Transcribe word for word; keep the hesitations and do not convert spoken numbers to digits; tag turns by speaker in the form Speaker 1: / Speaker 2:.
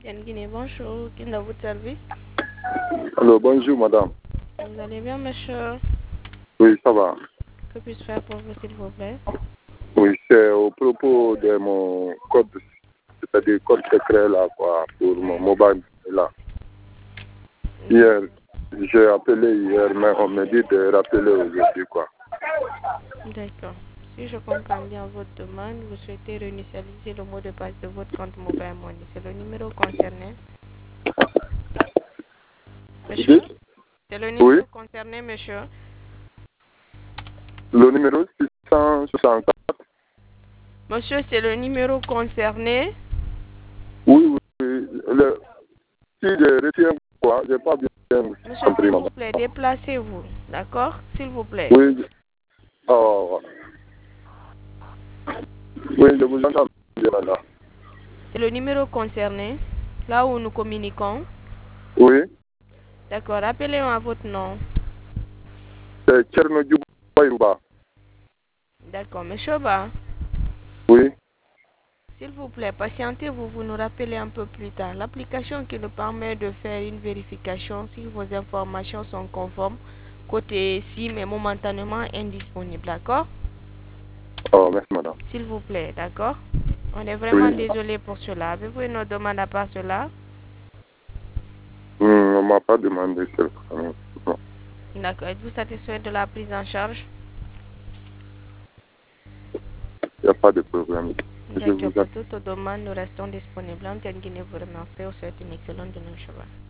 Speaker 1: Yann Guinée, bonjour. Qui est dans votre service?
Speaker 2: Alors, bonjour madame.
Speaker 1: Vous allez bien, monsieur?
Speaker 2: Oui, ça va.
Speaker 1: Que puis-je faire pour vous, s'il vous plaît?
Speaker 2: Oui, c'est au propos de mon code, c'est-à-dire code secret là, quoi, pour mon mobile là. Hier, j'ai appelé hier, mais on m'a dit de rappeler aujourd'hui, quoi.
Speaker 1: D'accord. Si je comprends bien votre demande, vous souhaitez réinitialiser le mot de passe de votre compte Mobile Money. C'est le numéro concerné.
Speaker 2: Vous
Speaker 1: Monsieur?
Speaker 2: dites?
Speaker 1: C'est le
Speaker 2: Oui,
Speaker 1: numéro concerné, monsieur?
Speaker 2: le numéro six cent soixante-quatre.
Speaker 1: Monsieur, c'est le numéro concerné.
Speaker 2: Oui, oui, oui. Le, si je retiens quoi, j'ai pas bien
Speaker 1: Monsieur,
Speaker 2: compris,
Speaker 1: s'il vous
Speaker 2: madame.
Speaker 1: plaît, déplacez-vous. D'accord? S'il vous plaît.
Speaker 2: Oui, oh, oui, je vous entends bien, madame.
Speaker 1: C'est le numéro concerné. Là où nous communiquons.
Speaker 2: Oui,
Speaker 1: D'accord. Rappelez-moi votre nom.
Speaker 2: c'est Tcherno Bayouba.
Speaker 1: D'accord. Monsieur Ba.
Speaker 2: Oui,
Speaker 1: S'il vous plaît, patientez-vous, vous nous rappelez un peu plus tard. L'application qui nous permet de faire une vérification si vos informations sont conformes, côté SIM est momentanément indisponible, d'accord?
Speaker 2: oh, merci madame.
Speaker 1: S'il vous plaît, d'accord? On est
Speaker 2: Oui,
Speaker 1: vraiment désolé pour cela. Avez-vous une autre demande à part cela?
Speaker 2: hum, on m'a pas demandé ça. Non.
Speaker 1: D'accord. Êtes-vous satisfait de la prise en charge?
Speaker 2: Il n'y a pas de problème. Je
Speaker 1: D'accord.
Speaker 2: vous
Speaker 1: Pour
Speaker 2: attends.
Speaker 1: toute demande, nous restons disponibles. Antenne Guinée vous remercie. Vous souhaite une excellente journée.